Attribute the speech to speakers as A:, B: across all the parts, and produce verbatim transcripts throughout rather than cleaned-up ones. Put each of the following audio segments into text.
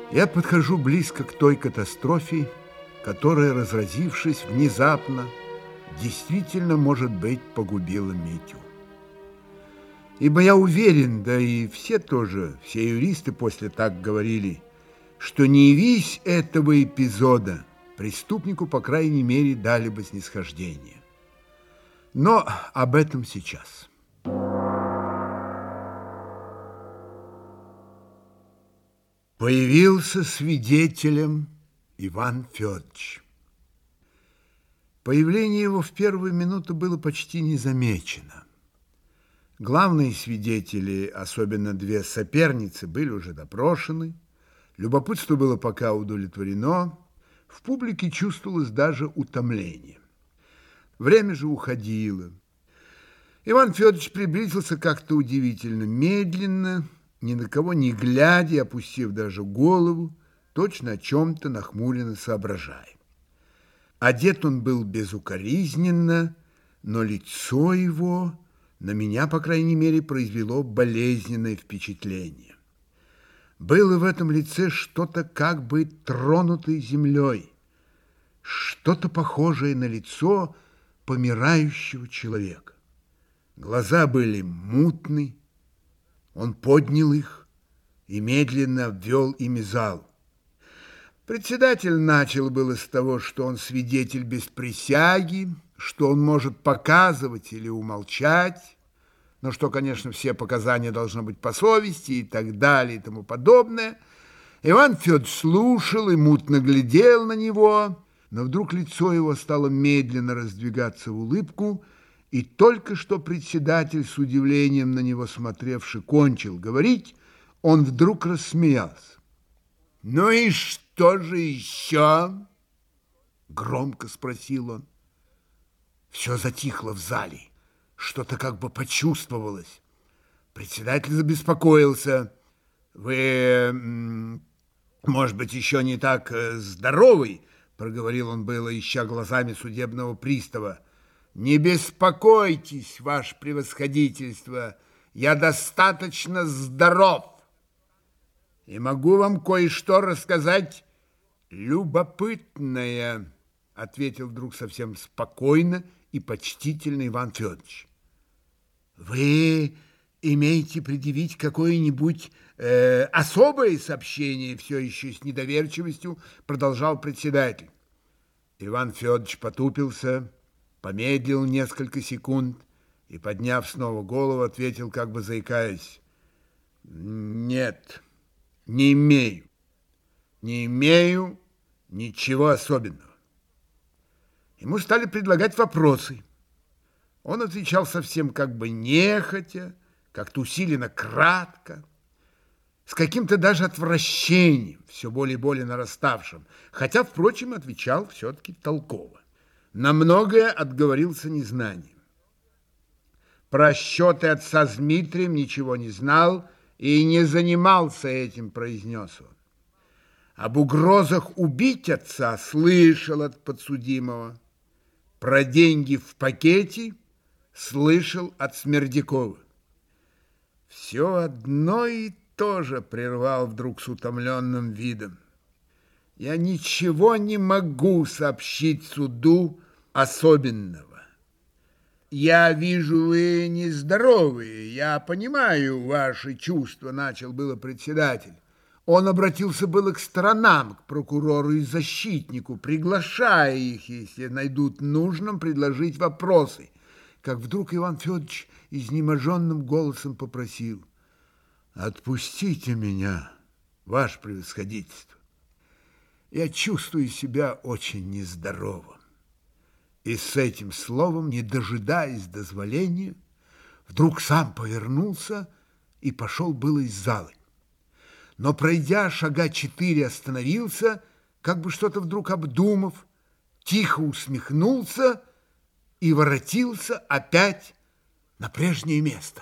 A: Я подхожу близко к той катастрофе, которая, разразившись внезапно, действительно, может быть, погубила Митю. Ибо я уверен, да и все тоже, все юристы после так говорили, что не явись этого эпизода, преступнику, по крайней мере, дали бы снисхождение. Но об этом сейчас. Появился свидетелем Иван Федорович. Появление его в первую минуту было почти незамечено. Главные свидетели, особенно две соперницы, были уже допрошены. Любопытство было пока удовлетворено. В публике чувствовалось даже утомление. Время же уходило. Иван Федорович приблизился как-то удивительно медленно, ни на кого не глядя, опустив даже голову, точно о чем-то нахмуренно соображая. Одет он был безукоризненно, но лицо его на меня, по крайней мере, произвело болезненное впечатление. Было в этом лице что-то как бы тронутое землей, что-то похожее на лицо помирающего человека. Глаза были мутны, он поднял их и медленно обвел ими зал. Председатель начал было с того, что он свидетель без присяги, что он может показывать или умолчать, но что, конечно, все показания должны быть по совести и так далее и тому подобное. Иван Федорович слушал и мутно глядел на него, но вдруг лицо его стало медленно раздвигаться в улыбку, и только что председатель, с удивлением на него смотревший, кончил говорить, он вдруг рассмеялся. «Ну и что же еще?» — громко спросил он. Все затихло в зале, что-то как бы почувствовалось. Председатель забеспокоился. «Вы, может быть, еще не так здоровый?» — проговорил он было, ища глазами судебного пристава. «Не беспокойтесь, ваше превосходительство, я достаточно здоров и могу вам кое-что рассказать любопытное», — ответил вдруг совсем спокойно и почтительно Иван Федорович. «Вы имеете предъявить какое-нибудь э, особое сообщение?» Все еще с недоверчивостью продолжал председатель. Иван Федорович потупился, помедлил несколько секунд и, подняв снова голову, ответил, как бы заикаясь: «Нет, не имею, не имею ничего особенного». Ему стали предлагать вопросы. Он отвечал совсем как бы нехотя, как-то усиленно кратко, с каким-то даже отвращением, все более и более нараставшим, хотя, впрочем, отвечал все-таки толково. На многое отговорился незнанием. Про счеты отца с Дмитрием ничего не знал и не занимался этим, произнес он. Об угрозах убить отца слышал от подсудимого. Про деньги в пакете слышал от Смердякова. Все одно и то же, прервал вдруг с утомленным видом. Я ничего не могу сообщить суду особенного. Я вижу, вы нездоровые, я понимаю ваши чувства, начал было председатель. Он обратился было к сторонам, к прокурору и защитнику, приглашая их, если найдут нужным, предложить вопросы, как вдруг Иван Федорович изнеможенным голосом попросил: «Отпустите меня, ваше превосходительство. Я чувствую себя очень нездоровым». И с этим словом, не дожидаясь дозволения, вдруг сам повернулся и пошел было из залы. Но, пройдя шага четыре, остановился, как бы что-то вдруг обдумав, тихо усмехнулся и воротился опять на прежнее место.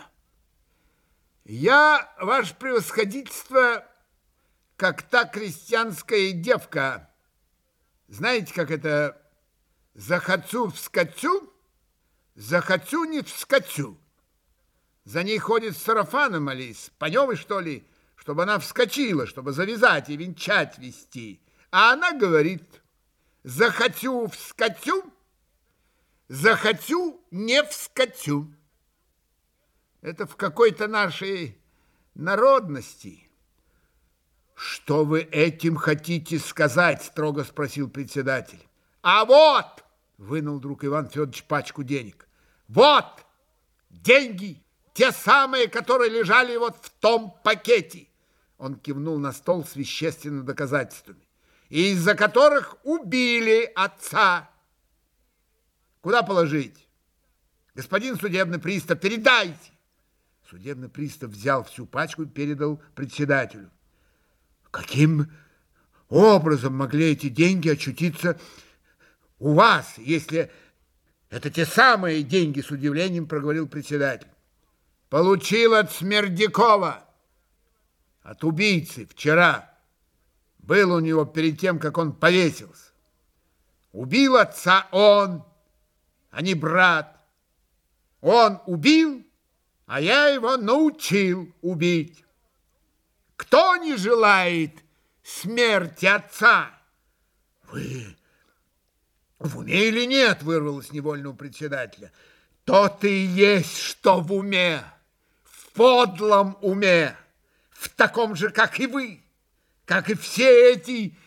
A: «Я, ваше превосходительство, как та крестьянская девка. Знаете, как это? Захочу вскочу, захочу не вскочу. За ней ходит с сарафаном, Алис, поневы, что ли, чтобы она вскочила, чтобы завязать и венчать вести. А она говорит: захотю вскочу, захотю не вскочу. Это в какой-то нашей народности. Что вы этим хотите сказать? Строго спросил председатель. А вот, вынул вдруг Иван Федорович пачку денег. Вот деньги, те самые, которые лежали вот в том пакете. Он кивнул на стол с вещественными доказательствами. Из-за которых убили отца. Куда положить? Господин судебный пристав, передайте. Судебный пристав взял всю пачку и передал председателю. Каким образом могли эти деньги очутиться у вас, если это те самые деньги, с удивлением проговорил председатель. Получил от Смердякова, от убийцы вчера. Был у него перед тем, как он повесился. Убил отца он, а не брат. Он убил, а я его научил убить. Кто не желает смерти отца? Вы в уме или нет? Вырвалось невольно у председателя. То-то и есть, что в уме, в подлом уме, в таком же, как и вы, как и все эти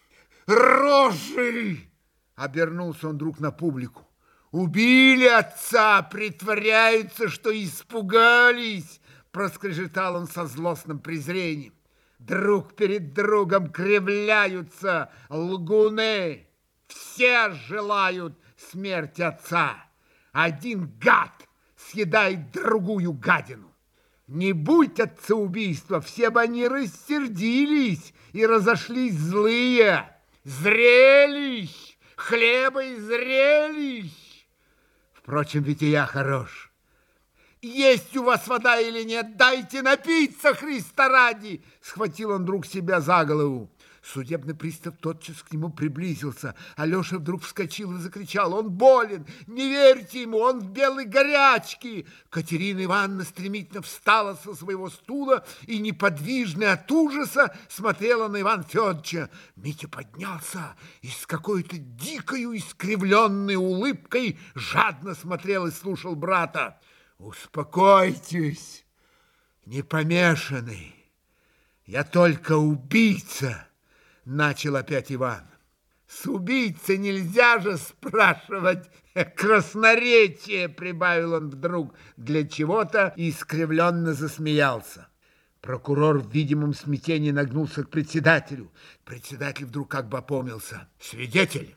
A: рожи. Обернулся он вдруг на публику. Убили отца, притворяются, что испугались. Проскрежетал он со злостным презрением. Друг перед другом кривляются лгуны. Все желают смерти отца. Один гад съедает другую гадину. Не будь отцеубийства, все бы они рассердились и разошлись злые. Зрелищ, хлеба и зрелищ. Впрочем, ведь и я хорош. Есть у вас вода или нет? Дайте напиться, Христа ради! Схватил он вдруг себя за голову. Судебный пристав тотчас к нему приблизился. Алеша вдруг вскочил и закричал. Он болен, не верьте ему, он в белой горячке. Катерина Ивановна стремительно встала со своего стула и, неподвижная от ужаса, смотрела на Ивана Федоровича. Митя поднялся и с какой-то дикою искривленной улыбкой жадно смотрел и слушал брата. Успокойтесь, не помешанный. Я только убийца, начал опять Иван. С убийцей нельзя же спрашивать красноречие, прибавил он вдруг для чего-то и искривленно засмеялся. Прокурор в видимом смятении нагнулся к председателю. Председатель вдруг как бы опомнился. Свидетель,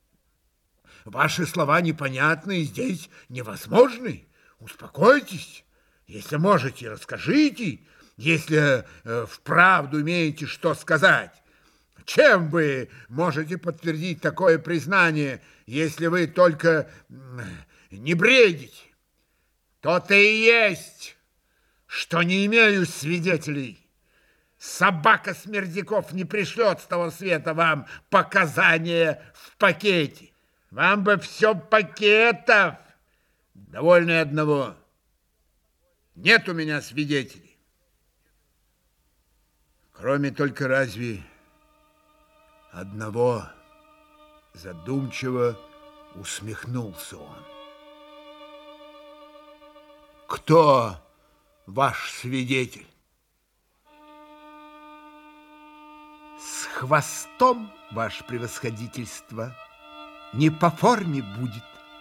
A: ваши слова непонятны и здесь невозможны. Успокойтесь, если можете, расскажите, если э, вправду имеете что сказать. Чем вы можете подтвердить такое признание, если вы только э, не бредите? То-то и есть, что не имею свидетелей. Собака Смердяков не пришлет с того света вам показания в пакете. Вам бы все пакетов. Довольно и одного. Нет у меня свидетелей. Кроме только разве одного, задумчиво усмехнулся он. Кто ваш свидетель? С хвостом, ваше превосходительство, не по форме будет.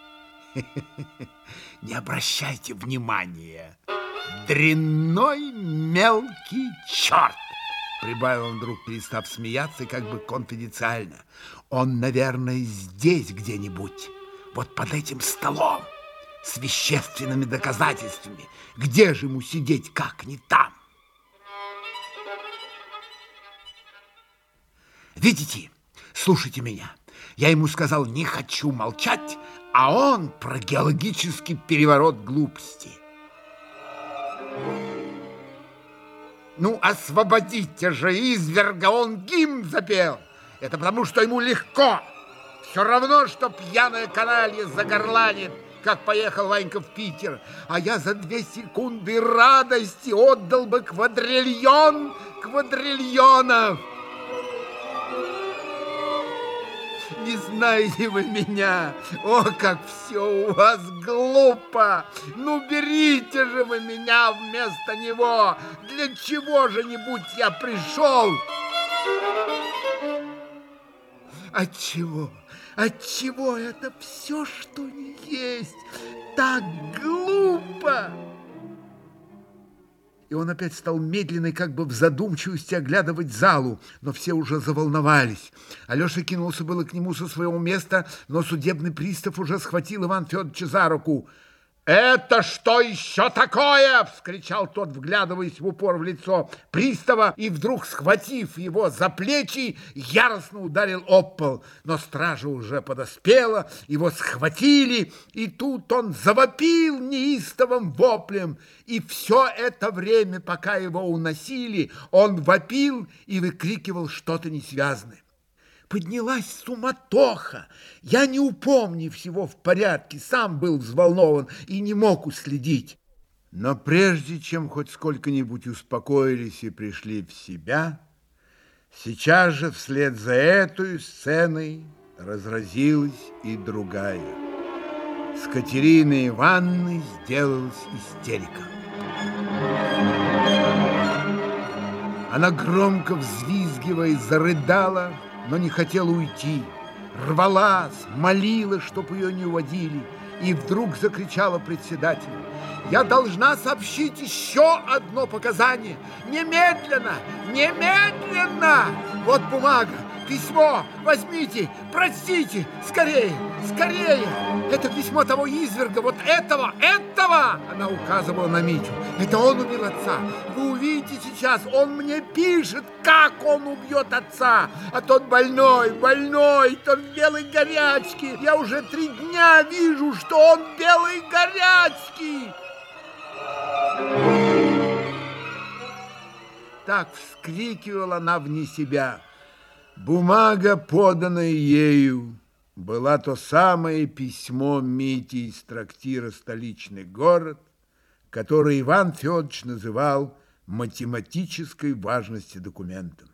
A: Не обращайте внимания. Дрянной мелкий черт, прибавил он вдруг, перестав смеяться, и как бы конфиденциально. Он, наверное, здесь где-нибудь, вот под этим столом, с вещественными доказательствами. Где же ему сидеть, как не там? Видите, слушайте меня. Я ему сказал, не хочу молчать, а он про геологический переворот глупости. Ну, освободите же изверга, он гимн запел. Это потому, что ему легко. Все равно, что пьяная каналья загорланит как поехал Ванька в Питер, а я за две секунды радости отдал бы квадриллион квадриллионов. Не знаете вы меня? О, как все у вас глупо! Ну, берите же вы меня вместо него! Для чего-же-нибудь я пришел? Отчего? Отчего это все, что не есть, так глупо? И он опять стал медленно, как бы в задумчивости оглядывать залу, но все уже заволновались. Алеша кинулся было к нему со своего места, но судебный пристав уже схватил Ивана Федоровича за руку. «Это что еще такое?» – вскричал тот, вглядываясь в упор в лицо пристава, и вдруг, схватив его за плечи, яростно ударил об пол. Но стража уже подоспела, его схватили, и тут он завопил неистовым воплем. И все это время, пока его уносили, он вопил и выкрикивал что-то несвязное. Поднялась суматоха. Я, не упомнив всего в порядке, сам был взволнован и не мог уследить. Но прежде чем хоть сколько-нибудь успокоились и пришли в себя, сейчас же вслед за этой сценой разразилась и другая. С Катериной Ивановной сделалась истерика. Она, громко взвизгивая, зарыдала, но не хотела уйти, рвалась, молила, чтоб ее не уводили, и вдруг закричала председателю: «Я должна сообщить еще одно показание! Немедленно! Немедленно! Вот бумага, письмо, возьмите, простите, скорее, скорее! Это письмо того изверга, вот этого, этого!» Она указывала на Митю. «Это он убил отца. Вы увидите сейчас, он мне пишет, как он убьет отца. А тот больной, больной, тот в белой горячке. Я уже три дня вижу, что он в белой горячке!» Так вскрикивала она вне себя. Бумага, поданная ею, была то самое письмо Мити из трактира «Столичный город», который Иван Федорович называл математической важности документом.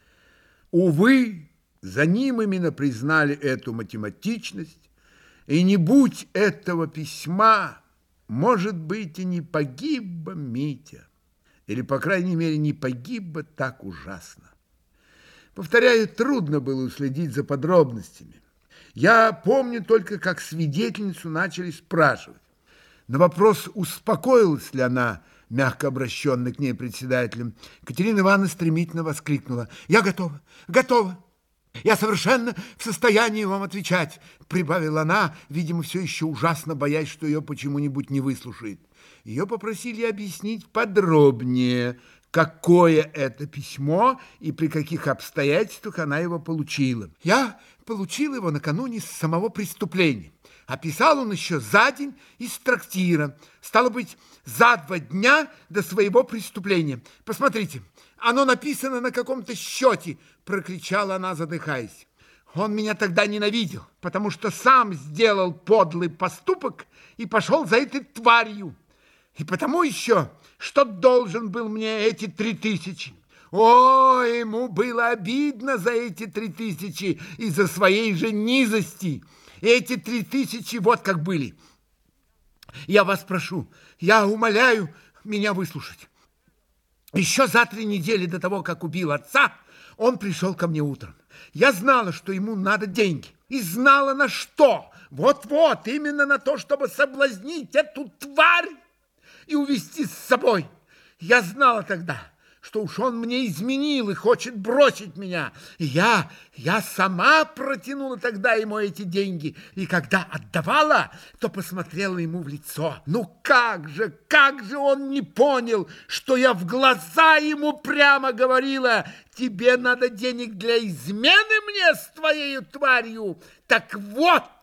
A: Увы, за ним именно признали эту математичность, и не будь этого письма, может быть, и не погиб бы Митя, или, по крайней мере, не погиб бы так ужасно. Повторяю, трудно было уследить за подробностями. Я помню только, как свидетельницу начали спрашивать. На вопрос, успокоилась ли она, мягко обращенный к ней председателем, Катерина Ивановна стремительно воскликнула: «Я готова, готова! Я совершенно в состоянии вам отвечать», прибавила она, видимо, все еще ужасно боясь, что ее почему-нибудь не выслушает. Ее попросили объяснить подробнее, какое это письмо и при каких обстоятельствах она его получила. «Я получила его накануне самого преступления. Описал он еще за день из трактира. Стало быть, за два дня до своего преступления. Посмотрите, оно написано на каком-то счете», прокричала она, задыхаясь. «Он меня тогда ненавидел, потому что сам сделал подлый поступок и пошел за этой тварью. И потому еще, что должен был мне эти три тысячи. О, ему было обидно за эти три тысячи из-за своей же низости. Эти три тысячи вот как были. Я вас прошу, я умоляю меня выслушать. Еще за три недели до того, как убил отца, он пришел ко мне утром. Я знала, что ему надо деньги. И знала на что. Вот-вот, именно на то, чтобы соблазнить эту тварь и увести с собой. Я знала тогда, что уж он мне изменил и хочет бросить меня. И я, я сама протянула тогда ему эти деньги. И когда отдавала, то посмотрела ему в лицо. Ну как же, как же он не понял, что я в глаза ему прямо говорила: тебе надо денег для измены мне с твоей тварью. Так вот,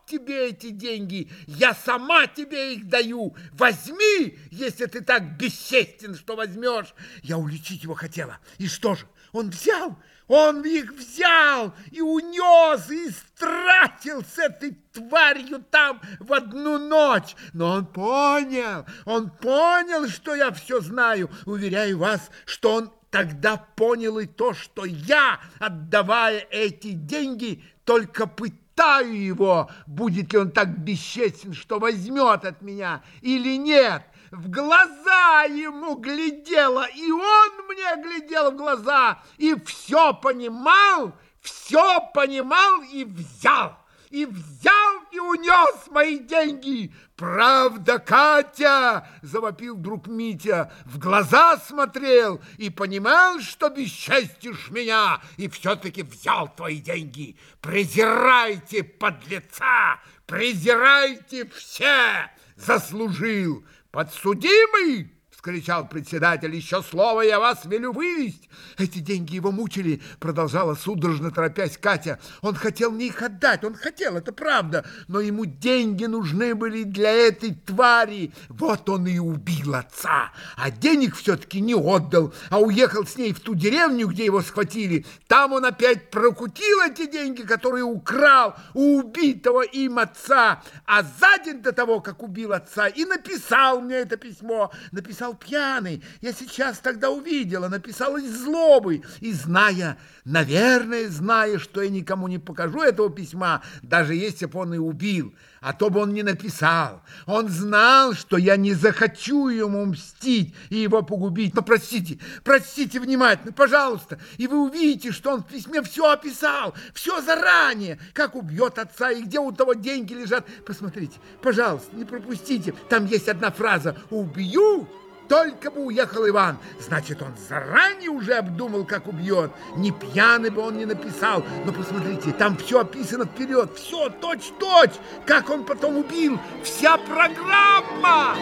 A: тебе эти деньги, я сама тебе их даю. Возьми, если ты так бесчестен, что возьмешь. Я уличить его хотела. И что же? Он взял, он их взял и унес, и истратил с этой тварью там в одну ночь. Но он понял, он понял, что я все знаю. Уверяю вас, что он тогда понял и то, что я, отдавая эти деньги, только пытаю его, будет ли он так бесчестен, что возьмет от меня или нет. В глаза ему глядела, и он мне глядел в глаза, и все понимал, все понимал и взял, и взял и унес мои деньги. Правда, Катя, завопил друг Митя, в глаза смотрел и понимал, что бесчестишь меня, и все-таки взял твои деньги. Презирайте подлеца, презирайте все, заслужил. Подсудимый, вскричал председатель, еще слово я вас велю вывести. Эти деньги его мучили, продолжала судорожно торопясь Катя. Он хотел мне их отдать, он хотел, это правда, но ему деньги нужны были для этой твари. Вот он и убил отца, а денег все-таки не отдал, а уехал с ней в ту деревню, где его схватили. Там он опять прокутил эти деньги, которые украл у убитого им отца, а за день до того, как убил отца, и написал мне это письмо. Написал пьяный, я сейчас тогда увидела, написал из злобы, и зная, наверное, зная, что я никому не покажу этого письма, даже если бы он и убил, а то бы он не написал. Он знал, что я не захочу ему мстить и его погубить. Но простите, простите внимательно, пожалуйста, и вы увидите, что он в письме все описал, все заранее, как убьет отца и где у того деньги лежат. Посмотрите, пожалуйста, не пропустите, там есть одна фраза: «Убью, только бы уехал Иван». Значит, он заранее уже обдумал, как убьет. Не пьяный бы он не написал. Но посмотрите, там все описано вперед. Все точь-точь, как он потом убил. Вся программа.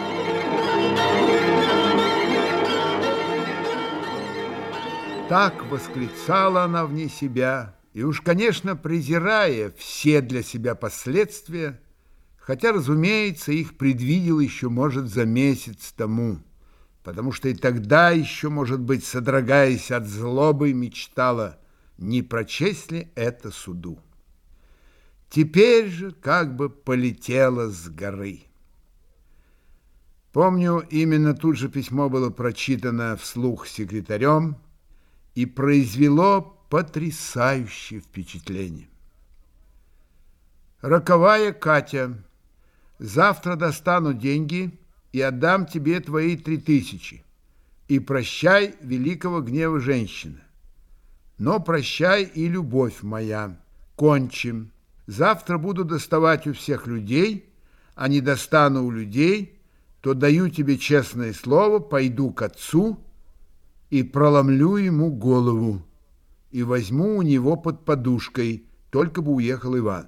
A: Так восклицала она вне себя. И уж, конечно, презирая все для себя последствия, хотя, разумеется, их предвидел еще, может, за месяц тому, потому что и тогда еще, может быть, содрогаясь от злобы, мечтала, не прочесть ли это суду. Теперь же как бы полетела с горы. Помню, именно тут же письмо было прочитано вслух секретарем и произвело потрясающее впечатление. Роковая Катя, завтра достану деньги и отдам тебе твои три тысячи. И прощай великого гнева женщины. Но прощай и любовь моя. Кончим. Завтра буду доставать у всех людей, а не достану у людей, то даю тебе честное слово, пойду к отцу и проломлю ему голову, и возьму у него под подушкой, только бы уехал Иван.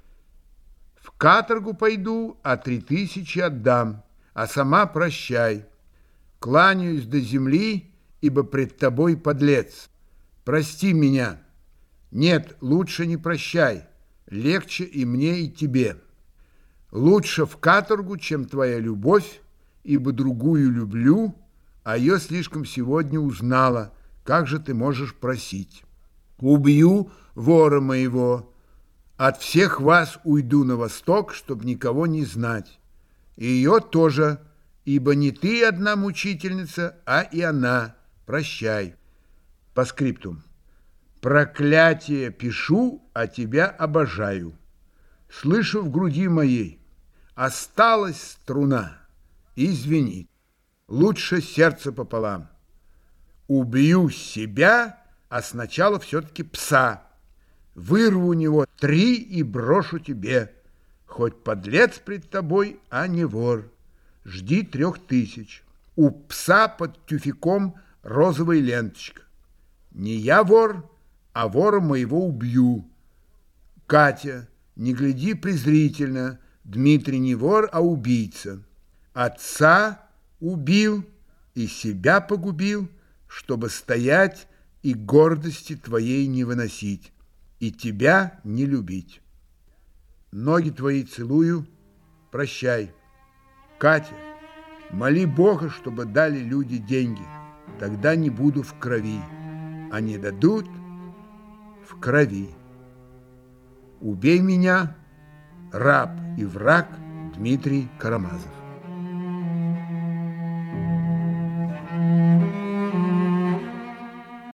A: В каторгу пойду, а три тысячи отдам, а сама прощай. Кланяюсь до земли, ибо пред тобой подлец. Прости меня. Нет, лучше не прощай, легче и мне, и тебе. Лучше в каторгу, чем твоя любовь, ибо другую люблю, а ее слишком сегодня узнала. Как же ты можешь просить? Убью вора моего, от всех вас уйду на восток, чтобы никого не знать. И ее тоже, ибо не ты одна мучительница, а и она. Прощай. По скриптум. Проклятие пишу, а тебя обожаю. Слышу в груди моей. Осталась струна. Извини. Лучше сердце пополам. Убью себя, а сначала все-таки пса. Вырву у него три и брошу тебе. Хоть подлец пред тобой, а не вор. Жди трех тысяч. У пса под тюфяком розовая ленточка. Не я вор, а вора моего убью. Катя, не гляди презрительно. Дмитрий не вор, а убийца. Отца убил и себя погубил, чтобы стоять и гордости твоей не выносить, и тебя не любить. Ноги твои целую, прощай. Катя, моли Бога, чтобы дали люди деньги. Тогда не буду в крови. А не дадут — в крови. Убей меня, раб и враг Дмитрий Карамазов.